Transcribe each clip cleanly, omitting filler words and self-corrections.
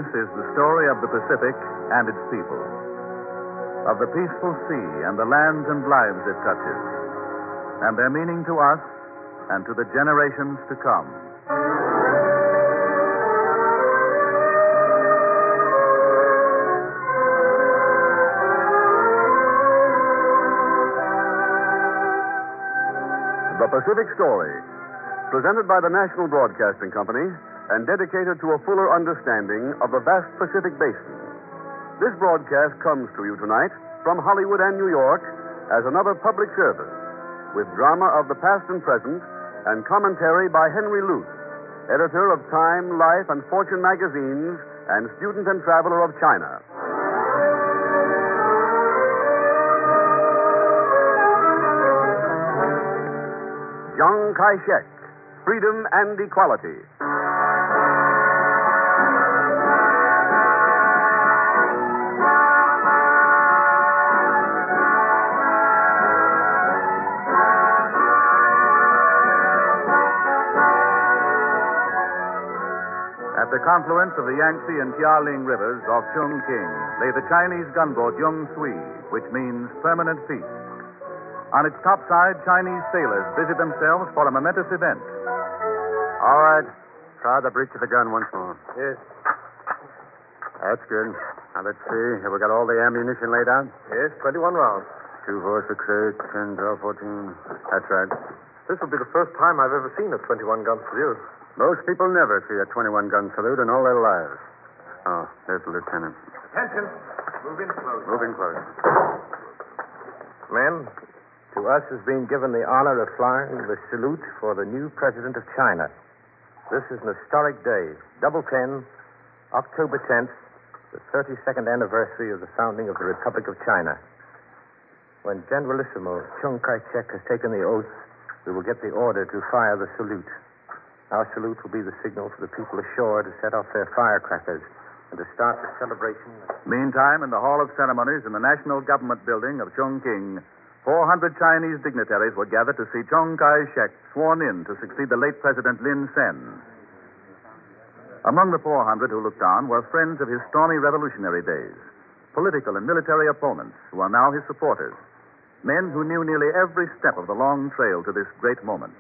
This is the story of the Pacific and its people, of the peaceful sea and the lands and lives it touches, and their meaning to us and to the generations to come. The Pacific Story, presented by the National Broadcasting Company and dedicated to a fuller understanding of the vast Pacific Basin. This broadcast comes to you tonight from Hollywood and New York as another public service, with drama of the past and present and commentary by Henry Luce, editor of Time, Life, and Fortune magazines and student and traveler of China. Chiang Kai-shek, Freedom and Equality. At the confluence of the Yangtze and Jialing rivers off Chongqing lay the Chinese gunboat Yung Sui, which means permanent peace. On its topside, Chinese sailors busied themselves for a momentous event. All right. Try the breech of the gun once more. Yes. That's good. Now, let's see. Have we got all the ammunition laid out? Yes, 21 rounds. 2, 4, 6, 8, 10, 12, 14. That's right. This will be the first time I've ever seen a 21-gun salute. Most people never see a 21-gun salute in all their lives. Oh, there's the lieutenant. Attention. Move in close. Moving close. Men, to us has been given the honor of flying the salute for the new president of China. This is an historic day, Double 10, October 10th, the 32nd anniversary of the founding of the Republic of China. When Generalissimo Chiang Kai-shek has taken the oath, we will get the order to fire the salute. Our salute will be the signal for the people ashore to set off their firecrackers and to start the celebration. Meantime, in the Hall of Ceremonies in the National Government Building of Chongqing, 400 Chinese dignitaries were gathered to see Chiang Kai-shek sworn in to succeed the late President Lin Sen. Among the 400 who looked on were friends of his stormy revolutionary days, political and military opponents who are now his supporters, men who knew nearly every step of the long trail to this great moment.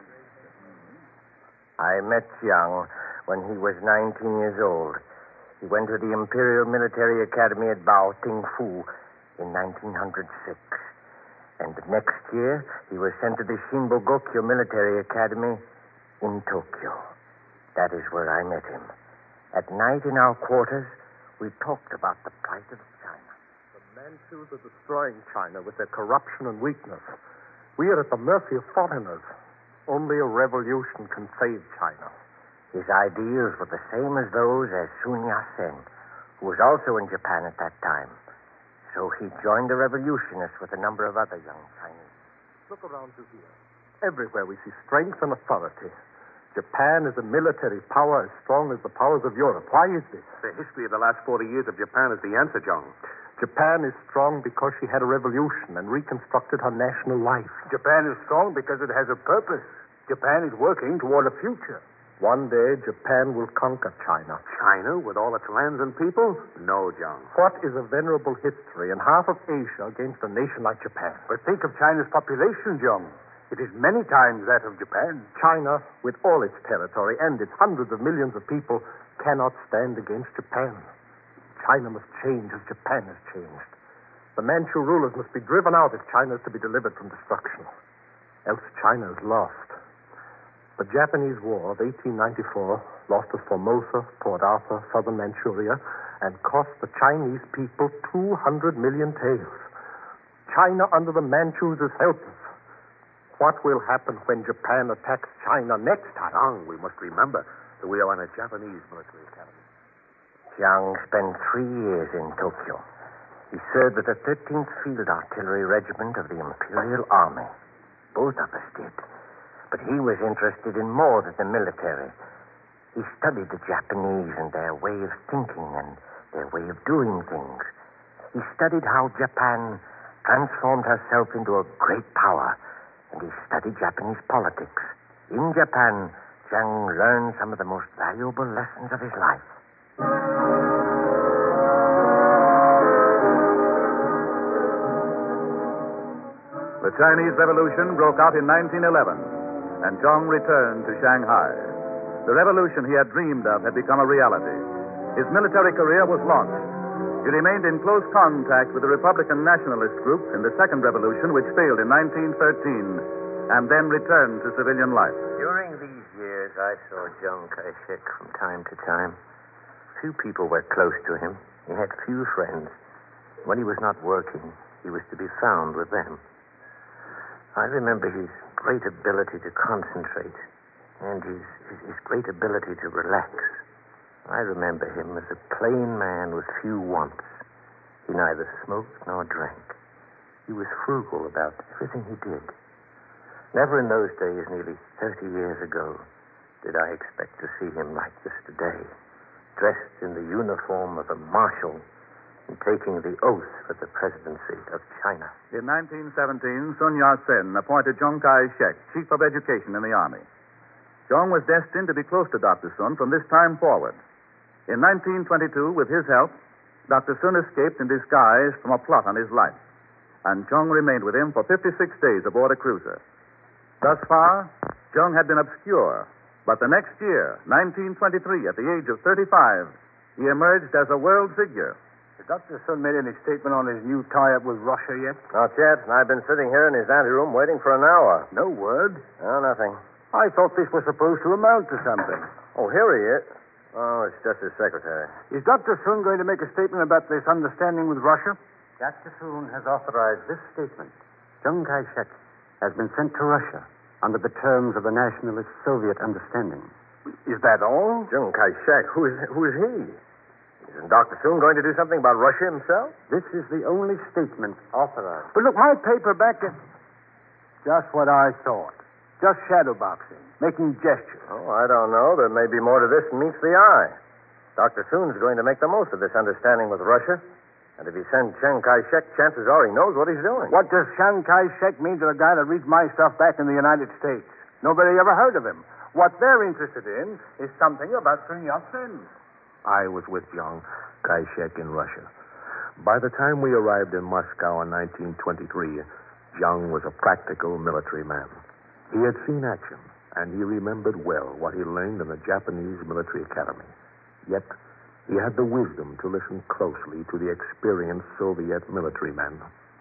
I met Chiang when he was 19 years old. He went to the Imperial Military Academy at Bao Tingfu in 1906. And the next year, he was sent to the Shinbogokyo Military Academy in Tokyo. That is where I met him. At night in our quarters, we talked about the plight of China. The Manchus are destroying China with their corruption and weakness. We are at the mercy of foreigners. Only a revolution can save China. His ideals were the same as those as Sun Yat-sen, who was also in Japan at that time. So he joined the revolutionists with a number of other young Chinese. Look around you here. Everywhere we see strength and authority. Japan is a military power as strong as the powers of Europe. Why is this? The history of the last 40 years of Japan is the answer, John. Japan is strong because she had a revolution and reconstructed her national life. Japan is strong because it has a purpose. Japan is working toward a future. One day, Japan will conquer China. China, with all its lands and people? No, John. What is a venerable history in half of Asia against a nation like Japan? But think of China's population, John. It is many times that of Japan. China, with all its territory and its hundreds of millions of people, cannot stand against Japan. China must change as Japan has changed. The Manchu rulers must be driven out if China is to be delivered from destruction. Else China is lost. The Japanese War of 1894 lost us Formosa, Port Arthur, southern Manchuria, and cost the Chinese people 200 million taels. China under the Manchus is helpless. What will happen when Japan attacks China next time? John, we must remember that we are on a Japanese military academy. Chiang spent 3 years in Tokyo. He served with the 13th Field Artillery Regiment of the Imperial Army. Both of us did. But he was interested in more than the military. He studied the Japanese and their way of thinking and their way of doing things. He studied how Japan transformed herself into a great power, and he studied Japanese politics. In Japan, Chiang learned some of the most valuable lessons of his life. The Chinese Revolution broke out in 1911, and Zhong returned to Shanghai. The revolution he had dreamed of had become a reality. His military career was launched. He remained in close contact with the Republican Nationalist group in the Second Revolution, which failed in 1913, and then returned to civilian life. During these years, I saw Chiang Kai-shek from time to time. Few people were close to him. He had few friends. When he was not working, he was to be found with them. I remember his great ability to concentrate and his great ability to relax. I remember him as a plain man with few wants. He neither smoked nor drank. He was frugal about everything he did. Never in those days, nearly 30 years ago, did I expect to see him like this today, dressed in the uniform of a marshal and taking the oath for the presidency of China. In 1917, Sun Yat-sen appointed Chiang Kai-shek chief of education in the army. Zhong was destined to be close to Dr. Sun from this time forward. In 1922, with his help, Dr. Sun escaped in disguise from a plot on his life, and Zhong remained with him for 56 days aboard a cruiser. Thus far, Zhong had been obscure, but the next year, 1923, at the age of 35, he emerged as a world figure. Has Dr. Sun made any statement on his new tie-up with Russia yet? Not yet, and I've been sitting here in his anteroom waiting for an hour. No word? Oh, nothing. I thought this was supposed to amount to something. Oh, here he is. Oh, it's just his secretary. Is Dr. Sun going to make a statement about this understanding with Russia? Dr. Sun has authorized this statement. Chiang Kai-shek has been sent to Russia under the terms of the Nationalist Soviet understanding. Is that all? Chiang Kai-shek? Who is he? Isn't Dr. Sun going to do something about Russia himself? This is the only statement authorized. But look, my paper back at... Just what I thought. Just shadowboxing, making gestures. Oh, I don't know. There may be more to this than meets the eye. Dr. Sun's going to make the most of this understanding with Russia. And if he sends Chiang Kai-shek, chances are he knows what he's doing. What does Chiang Kai-shek mean to the guy that reads my stuff back in the United States? Nobody ever heard of him. What they're interested in is something about Sun Yat-sen. I was with Chiang Kai-shek in Russia. By the time we arrived in Moscow in 1923, Chiang was a practical military man. He had seen action, and he remembered well what he learned in the Japanese military academy. Yet, he had the wisdom to listen closely to the experienced Soviet military men.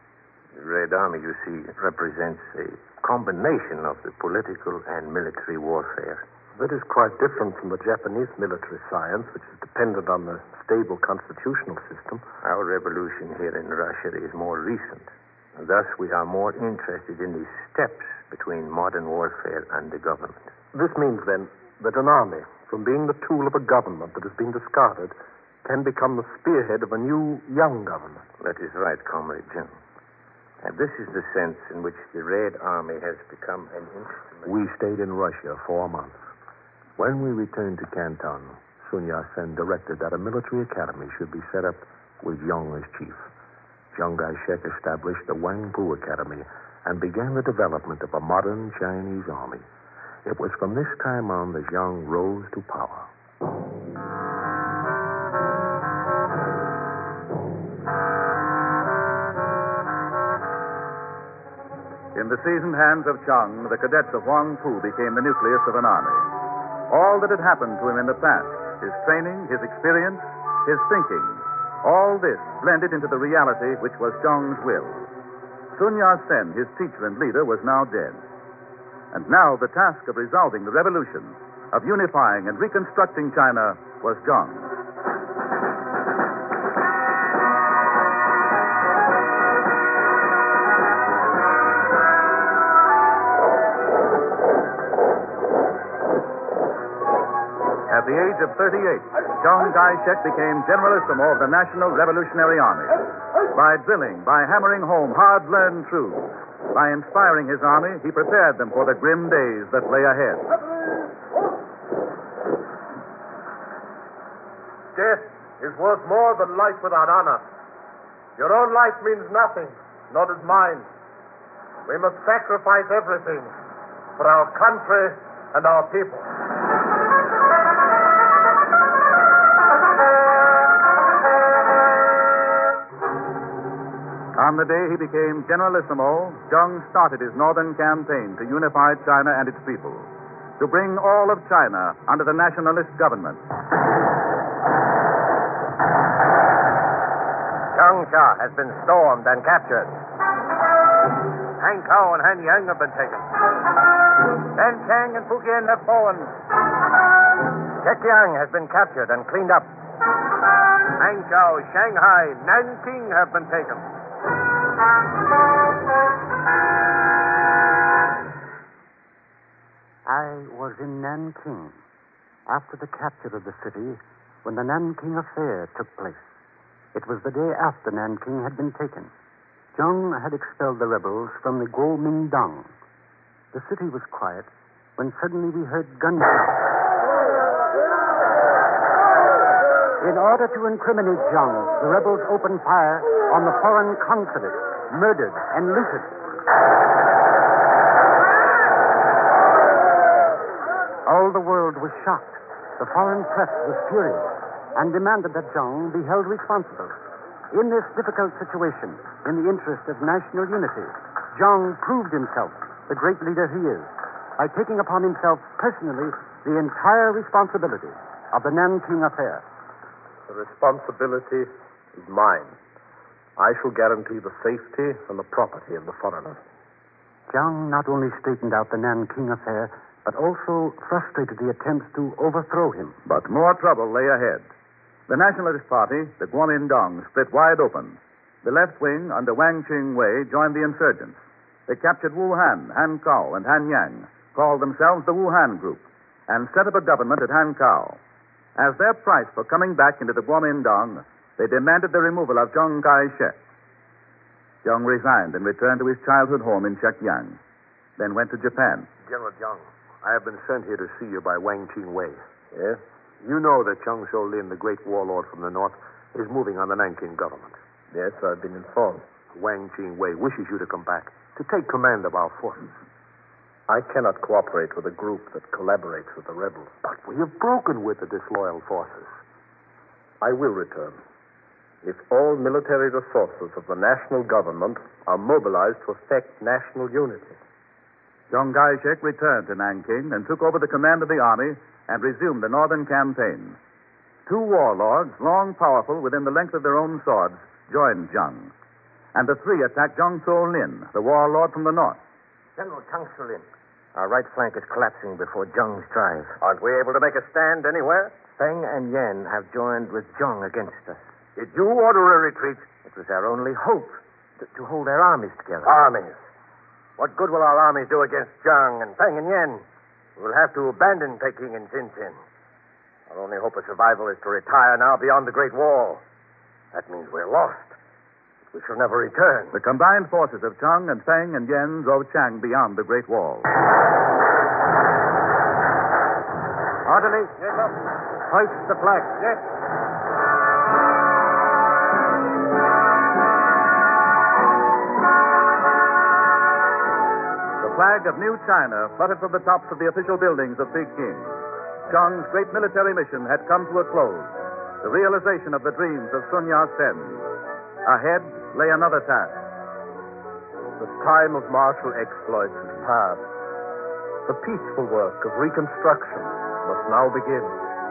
The Red Army, you see, represents a combination of the political and military warfare. That is quite different from the Japanese military science, which is dependent on the stable constitutional system. Our revolution here in Russia is more recent, and thus we are more interested in the steps between modern warfare and the government. This means, then, that an army, from being the tool of a government that has been discarded, can become the spearhead of a new, young government. That is right, Comrade Jim. And this is the sense in which the Red Army has become an instrument. We stayed in Russia 4 months. When we returned to Canton, Sun Yat-sen directed that a military academy should be set up with Zhong as chief. Chiang Kai-shek established the Wangpu Academy and began the development of a modern Chinese army. It was from this time on that Zhong rose to power. In the seasoned hands of Chiang, the cadets of Wangpu became the nucleus of an army. All that had happened to him in the past, his training, his experience, his thinking, all this blended into the reality which was Zhong's will. Sun Yat-sen, his teacher and leader, was now dead. And now the task of resolving the revolution, of unifying and reconstructing China, was Zhong's. At the age of 38, Chiang Kai-shek became Generalissimo of the National Revolutionary Army. By drilling, by hammering home hard-learned truths, by inspiring his army, he prepared them for the grim days that lay ahead. Death is worth more than life without honor. Your own life means nothing, nor does mine. We must sacrifice everything for our country and our people. On the day he became Generalissimo, Zheng started his northern campaign to unify China and its people, to bring all of China under the nationalist government. Changsha has been stormed and captured. Hankow and Hanyang have been taken. Nanchang and Fujian have fallen. Zhejiang has been captured and cleaned up. Hangzhou, Shanghai, Nanking have been taken. I was in Nanking after the capture of the city when the Nanking affair took place. It was the day after Nanking had been taken. Zheng had expelled the rebels from the Kuomintang. The city was quiet when suddenly we heard gunshots. In order to incriminate Zheng, the rebels opened fire on the foreign consulate, murdered and looted. All the world was shocked. The foreign press was furious and demanded that Zheng be held responsible. In this difficult situation, in the interest of national unity, Zheng proved himself the great leader he is by taking upon himself personally the entire responsibility of the Nanking affair. The responsibility is mine. I shall guarantee the safety and the property of the foreigners. Zheng not only straightened out the Nanking affair, but also frustrated the attempts to overthrow him. But more trouble lay ahead. The Nationalist Party, the Kuomintang, split wide open. The left wing, under Wang Qingwei, joined the insurgents. They captured Wuhan, Hankow, and Hanyang, called themselves the Wuhan Group, and set up a government at Hankow. As their price for coming back into the Kuomintang, they demanded the removal of Chiang Kai-shek. Zheng resigned and returned to his childhood home in Shekyang, then went to Japan. General Zheng, I have been sent here to see you by Wang Qingwei. Yes? You know that Zheng Shou-lin, the great warlord from the north, is moving on the Nanking government. Yes, I've been informed. Wang Qingwei wishes you to come back, to take command of our forces. I cannot cooperate with a group that collaborates with the rebels. But we have broken with the disloyal forces. I will return. If all military resources of the national government are mobilized to effect national unity. Chiang Kai-shek returned to Nanking and took over the command of the army and resumed the northern campaign. Two warlords, long powerful within the length of their own swords, joined Zheng. And the three attacked Zheng Shou-lin, the warlord from the north. General Zheng Shou-lin, our right flank is collapsing before Zheng's drive. Aren't we able to make a stand anywhere? Feng and Yan have joined with Zheng against us. Did you order a retreat? It was our only hope to hold their armies together. Armies. What good will our armies do against Zheng and Feng and Yan? We'll have to abandon Peking and Tianjin. Our only hope of survival is to retire now beyond the Great Wall. That means we're lost. We shall never return. The combined forces of Zheng and Feng and Yan drove Chiang beyond the Great Wall. Orderly. Yes, sir. Hoist the flag. Yes. The flag of New China fluttered from the tops of the official buildings of Peking. Chiang's great military mission had come to a close. The realization of the dreams of Sun Yat-sen. Ahead lay another task. The time of martial exploits is past. The peaceful work of reconstruction must now begin.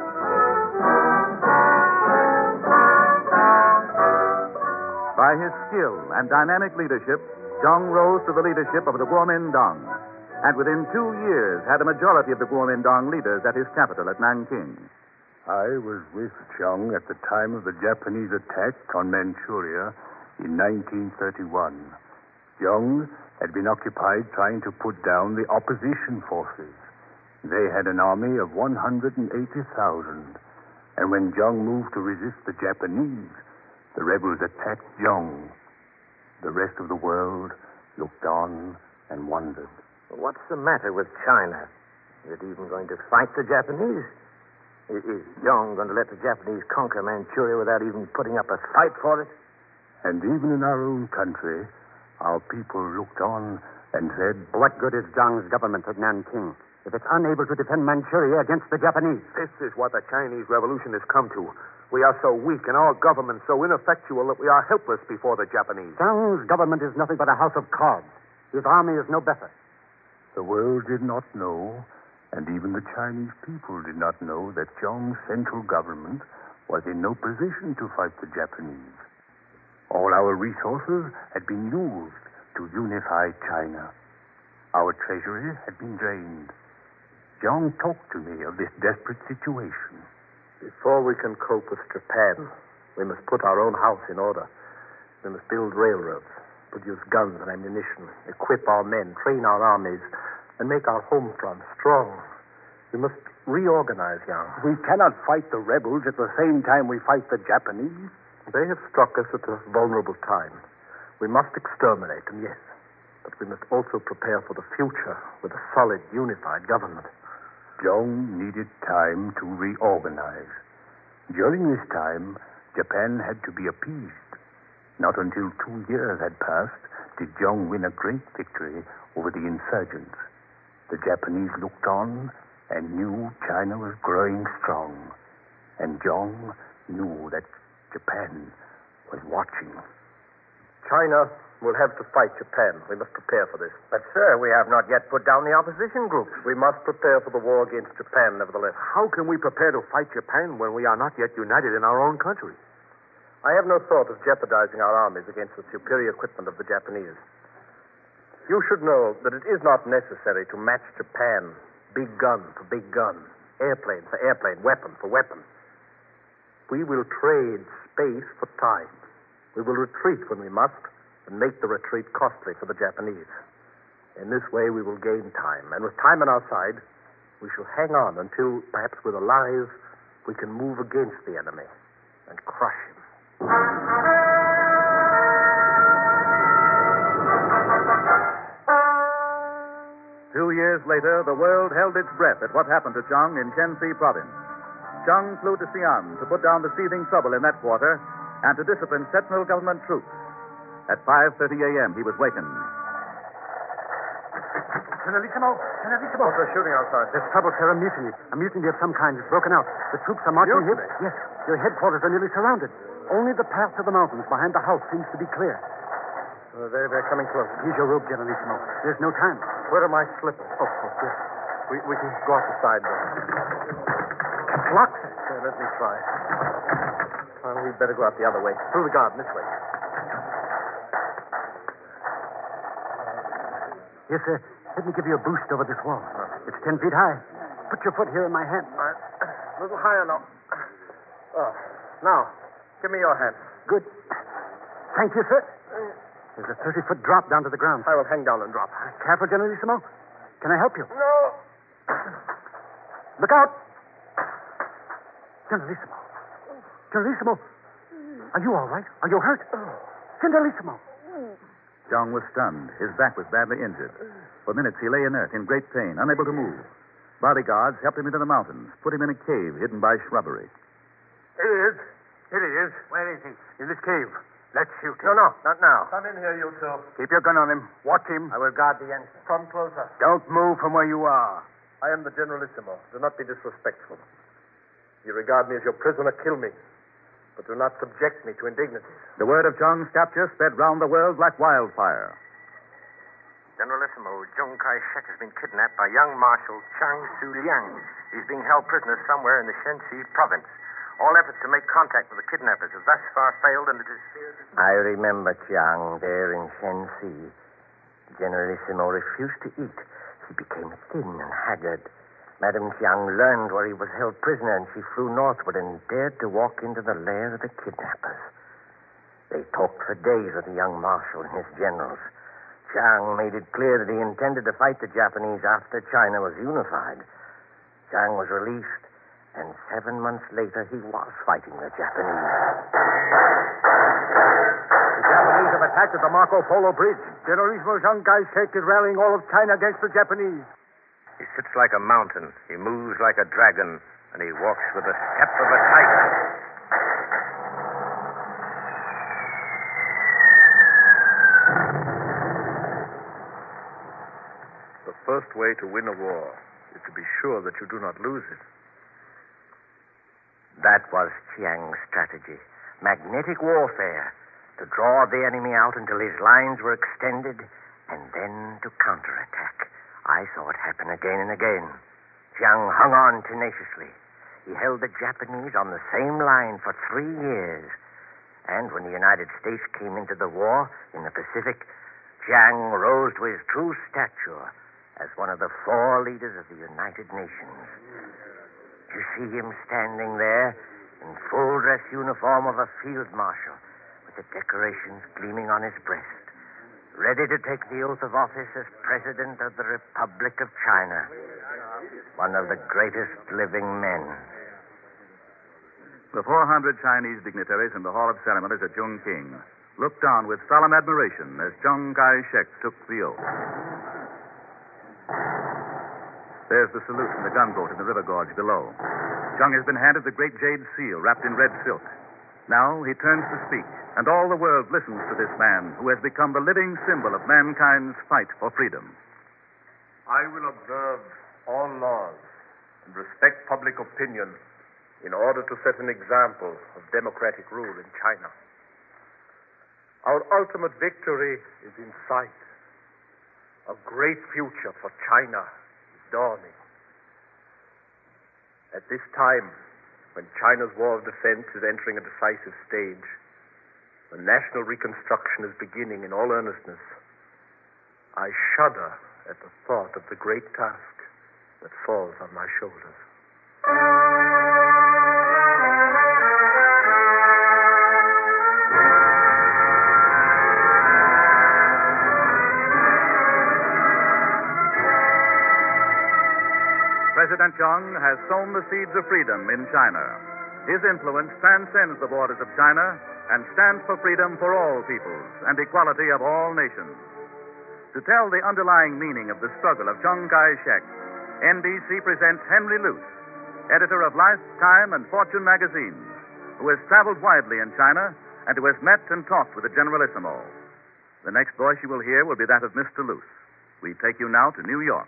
By his skill and dynamic leadership, Zheng rose to the leadership of the Kuomintang, and within 2 years had a majority of the Kuomintang leaders at his capital at Nanking. I was with Zheng at the time of the Japanese attack on Manchuria in 1931. Zheng had been occupied trying to put down the opposition forces. They had an army of 180,000. And when Zheng moved to resist the Japanese, the rebels attacked Zheng. The rest of the world looked on and wondered. What's the matter with China? Is it even going to fight the Japanese? Is Zheng going to let the Japanese conquer Manchuria without even putting up a fight for it? And even in our own country, our people looked on and said, What good is Zheng's government at Nanking if it's unable to defend Manchuria against the Japanese? This is what the Chinese Revolution has come to. We are so weak and our government so ineffectual that we are helpless before the Japanese. Zhang's government is nothing but a house of cards. His army is no better. The world did not know, and even the Chinese people did not know, that Zhang's central government was in no position to fight the Japanese. All our resources had been used to unify China. Our treasury had been drained. Zhang talked to me of this desperate situation. Before we can cope with Japan, we must put our own house in order. We must build railroads, produce guns and ammunition, equip our men, train our armies, and make our home front strong. We must reorganize, Yang. We cannot fight the rebels at the same time we fight the Japanese. They have struck us at a vulnerable time. We must exterminate them, yes. But we must also prepare for the future with a solid, unified government. Zhang needed time to reorganize. During this time, Japan had to be appeased. Not until 2 years had passed did Zhang win a great victory over the insurgents. The Japanese looked on and knew China was growing strong. And Zhang knew that Japan was watching. China will have to fight Japan. We must prepare for this. But, sir, we have not yet put down the opposition groups. We must prepare for the war against Japan, nevertheless. How can we prepare to fight Japan when we are not yet united in our own country? I have no thought of jeopardizing our armies against the superior equipment of the Japanese. You should know that it is not necessary to match Japan, big gun for big gun, airplane for airplane, weapon for weapon. We will trade space for time. We will retreat when we must, and make the retreat costly for the Japanese. In this way, we will gain time, and with time on our side, we shall hang on until, perhaps with our lives, we can move against the enemy and crush him. 2 years later, the world held its breath at what happened to Zhang in Shenxi province. Zhang flew to Xi'an to put down the seething trouble in that quarter and to discipline Sentinel government troops. At 5:30 a.m., he was wakened. Generalissimo! Generalissimo! What's the shooting outside? There's trouble, sir. A mutiny. A mutiny of some kind has broken out. The troops are marching here. Mutiny? Yes. Your headquarters are nearly surrounded. Only the path to the mountains behind the house seems to be clear. They're coming close. Here's your robe, Generalissimo. There's no time. Where are my slippers? Oh, yes. We can go out the side door. It's locked, sir. Let me try. Well, we'd better go out the other way. Through the garden, this way. Yes, sir. Let me give you a boost over this wall. It's 10 feet high. Put your foot here in my hand. A little higher now. Oh. Now, give me your hand. Good. Thank you, sir. There's a 30-foot drop down to the ground. I will hang down and drop. Careful, Generalissimo. Can I help you? No. Look out! Generalissimo. Generalissimo. Are you all right? Are you hurt? Generalissimo. Zhang was stunned. His back was badly injured. For minutes, he lay inert, in great pain, unable to move. Bodyguards helped him into the mountains, put him in a cave hidden by shrubbery. Here he is. Here he is. Where is he? In this cave. Let's shoot him. No, not now. Come in here, you two. Keep your gun on him. Watch him. I will guard the entrance. Come closer. Don't move from where you are. I am the Generalissimo. Do not be disrespectful. You regard me as your prisoner, kill me. But do not subject me to indignities. The word of Zhang's capture spread round the world like wildfire. Generalissimo, Chiang Kai-shek has been kidnapped by young Marshal Chang Su-liang. He's being held prisoner somewhere in the Shenxi province. All efforts to make contact with the kidnappers have thus far failed, and it is feared... I remember Chiang there in Shenxi. Generalissimo refused to eat. He became thin and haggard. Madame Chiang learned where he was held prisoner, and she flew northward and dared to walk into the lair of the kidnappers. They talked for days with the young marshal and his generals. Chiang made it clear that he intended to fight the Japanese after China was unified. Chiang was released, and 7 months later he was fighting the Japanese. The Japanese have attacked at the Marco Polo Bridge. Generalissimo Chiang Kai-shek is rallying all of China against the Japanese. He sits like a mountain, he moves like a dragon, and he walks with the step of a tiger. The first way to win a war is to be sure that you do not lose it. That was Chiang's strategy. Magnetic warfare. To draw the enemy out until his lines were extended, and then to counterattack. I saw it happen again and again. Chiang hung on tenaciously. He held the Japanese on the same line for 3 years. And when the United States came into the war in the Pacific, Chiang rose to his true stature as one of the 4 leaders of the United Nations. You see him standing there in full dress uniform of a field marshal, with the decorations gleaming on his breast, ready to take the oath of office as President of the Republic of China. One of the greatest living men. The 400 Chinese dignitaries in the Hall of Ceremonies at Chongqing looked on with solemn admiration as Chiang Kai-shek took the oath. There's the salute from the gunboat in the river gorge below. Chiang has been handed the great jade seal wrapped in red silk. Now he turns to speak, and all the world listens to this man who has become the living symbol of mankind's fight for freedom. I will observe all laws and respect public opinion in order to set an example of democratic rule in China. Our ultimate victory is in sight. A great future for China is dawning. At this time, when China's war of defense is entering a decisive stage, when national reconstruction is beginning in all earnestness, I shudder at the thought of the great task that falls on my shoulders. President Chiang has sown the seeds of freedom in China. His influence transcends the borders of China and stands for freedom for all peoples and equality of all nations. To tell the underlying meaning of the struggle of Chiang Kai-shek, NBC presents Henry Luce, editor of Life, Time, and Fortune magazines, who has traveled widely in China and who has met and talked with the Generalissimo. The next voice you will hear will be that of Mr. Luce. We take you now to New York.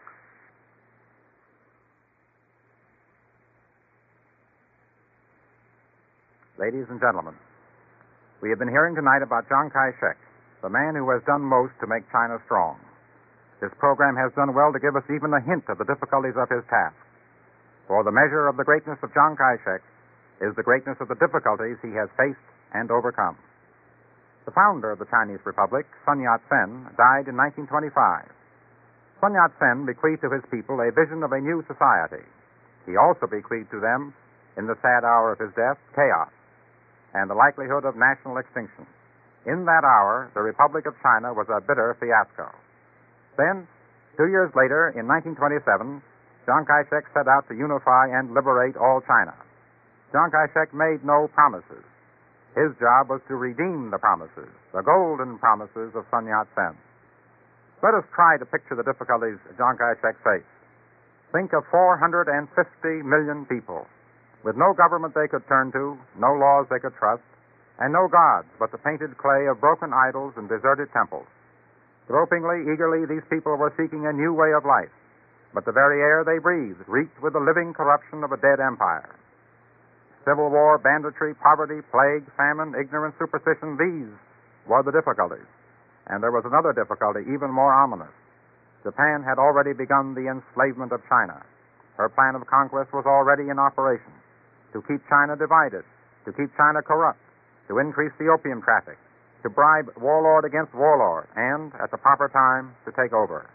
Ladies and gentlemen, we have been hearing tonight about Chiang Kai-shek, the man who has done most to make China strong. This program has done well to give us even a hint of the difficulties of his task. For the measure of the greatness of Chiang Kai-shek is the greatness of the difficulties he has faced and overcome. The founder of the Chinese Republic, Sun Yat-sen, died in 1925. Sun Yat-sen bequeathed to his people a vision of a new society. He also bequeathed to them, in the sad hour of his death, chaos and the likelihood of national extinction. In that hour, the Republic of China was a bitter fiasco. Then, 2 years later, in 1927, Chiang Kai-shek set out to unify and liberate all China. Chiang Kai-shek made no promises. His job was to redeem the promises, the golden promises of Sun Yat-sen. Let us try to picture the difficulties Chiang Kai-shek faced. Think of 450 million people, with no government they could turn to, no laws they could trust, and no gods but the painted clay of broken idols and deserted temples. Gropingly, eagerly, these people were seeking a new way of life, but the very air they breathed reeked with the living corruption of a dead empire. Civil war, banditry, poverty, plague, famine, ignorance, superstition, these were the difficulties. And there was another difficulty even more ominous. Japan had already begun the enslavement of China. Her plan of conquest was already in operation. To keep China divided, to keep China corrupt, to increase the opium traffic, to bribe warlord against warlord, and, at the proper time, to take over.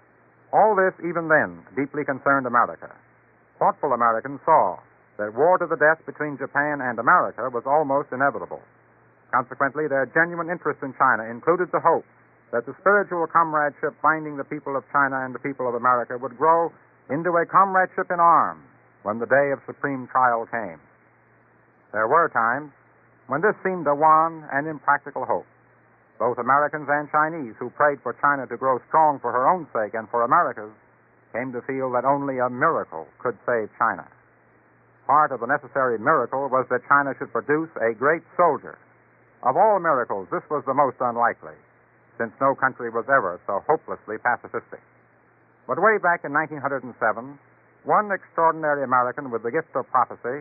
All this, even then, deeply concerned America. Thoughtful Americans saw that war to the death between Japan and America was almost inevitable. Consequently, their genuine interest in China included the hope that the spiritual comradeship binding the people of China and the people of America would grow into a comradeship in arms when the day of supreme trial came. There were times when this seemed a wan and impractical hope. Both Americans and Chinese who prayed for China to grow strong for her own sake and for America's came to feel that only a miracle could save China. Part of the necessary miracle was that China should produce a great soldier. Of all miracles, this was the most unlikely, since no country was ever so hopelessly pacifistic. But way back in 1907, one extraordinary American with the gift of prophecy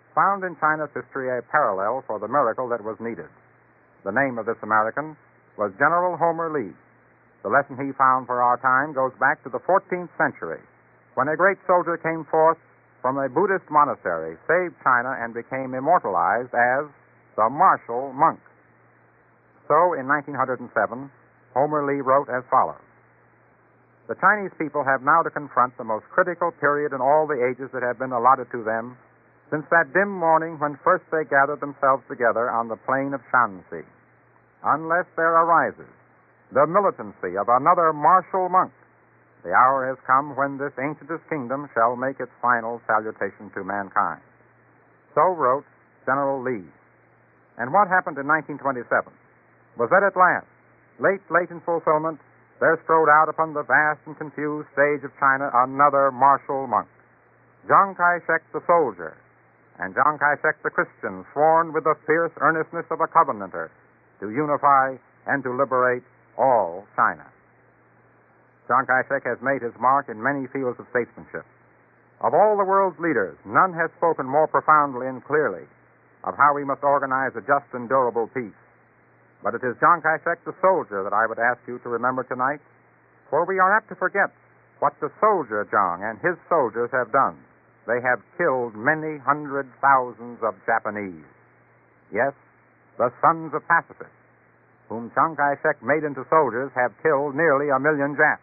found in China's history a parallel for the miracle that was needed. The name of this American was General Homer Lee. The lesson he found for our time goes back to the 14th century, when a great soldier came forth from a Buddhist monastery, saved China, and became immortalized as the martial monk. So, in 1907, Homer Lee wrote as follows: "The Chinese people have now to confront the most critical period in all the ages that have been allotted to them since that dim morning when first they gathered themselves together on the plain of Shanxi. Unless there arises the militancy of another martial monk, the hour has come when this ancientest kingdom shall make its final salutation to mankind." So wrote General Lee. And what happened in 1927 was that at last, late in fulfillment, there strode out upon the vast and confused stage of China another martial monk, Chiang Kai-shek the soldier, and Chiang Kai-shek the Christian, sworn with the fierce earnestness of a covenanter to unify and to liberate all China. Chiang Kai-shek has made his mark in many fields of statesmanship. Of all the world's leaders, none has spoken more profoundly and clearly of how we must organize a just and durable peace. But it is Chiang Kai-shek the soldier that I would ask you to remember tonight, for we are apt to forget what the soldier Chiang and his soldiers have done. They have killed many hundred thousands of Japanese. Yes, the sons of pacifists, whom Chiang Kai-shek made into soldiers, have killed nearly 1 million Japs.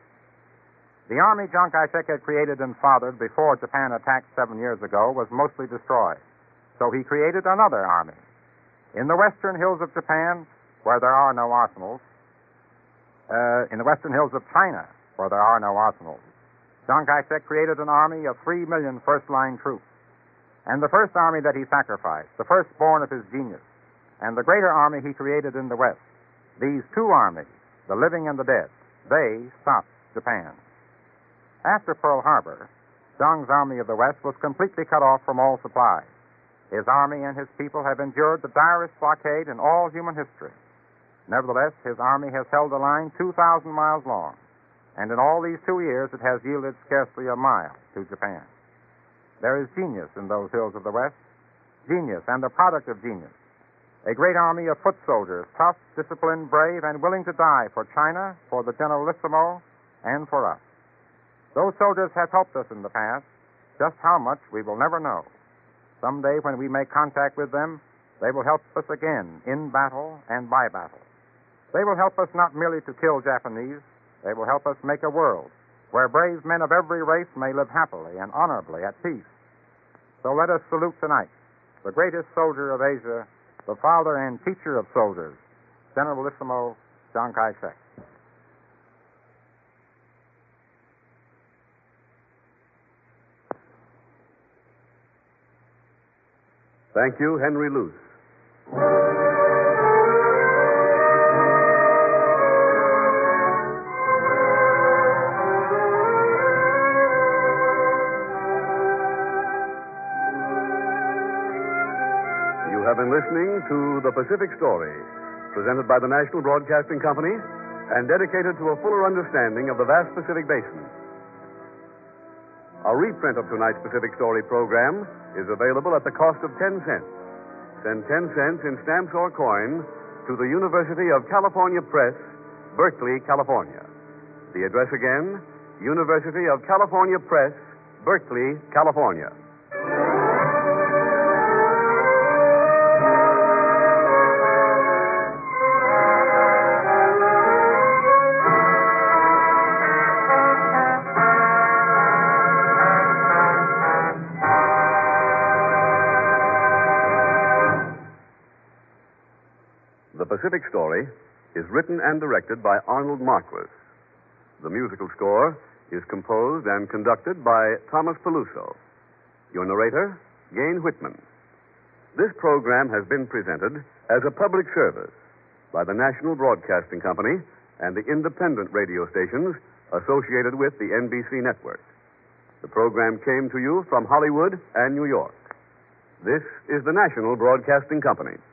The army Chiang Kai-shek had created and fathered before Japan attacked 7 years ago was mostly destroyed. So he created another army. In the western hills of Japan, where there are no arsenals, in the western hills of China, where there are no arsenals, Chiang Kai-shek created an army of 3 million first-line troops. And the first army that he sacrificed, the firstborn of his genius, and the greater army he created in the west, these two armies, the living and the dead, they stopped Japan. After Pearl Harbor, Chiang's army of the west was completely cut off from all supplies. His army and his people have endured the direst blockade in all human history. Nevertheless, his army has held a line 2,000 miles long, and in all these 2 years it has yielded scarcely a mile to Japan. There is genius in those hills of the West, genius and the product of genius. A great army of foot soldiers, tough, disciplined, brave, and willing to die for China, for the Generalissimo, and for us. Those soldiers have helped us in the past. Just how much, we will never know. Someday, when we make contact with them, they will help us again in battle and by battle. They will help us not merely to kill Japanese, they will help us make a world where brave men of every race may live happily and honorably at peace. So let us salute tonight the greatest soldier of Asia, the father and teacher of soldiers, Generalissimo Chiang Kai-shek. Thank you, Henry Luce. You have been listening to The Pacific Story, presented by the National Broadcasting Company and dedicated to a fuller understanding of the vast Pacific Basin. A reprint of tonight's Pacific Story program is available at the cost of 10 cents. Send 10 cents in stamps or coin to the University of California Press, Berkeley, California. The address again, University of California Press, Berkeley, California. The Pacific Story is written and directed by Arnold Marquis. The musical score is composed and conducted by Thomas Peluso. Your narrator, Gain Whitman. This program has been presented as a public service by the National Broadcasting Company and the independent radio stations associated with the NBC network. The program came to you from Hollywood and New York. This is the National Broadcasting Company.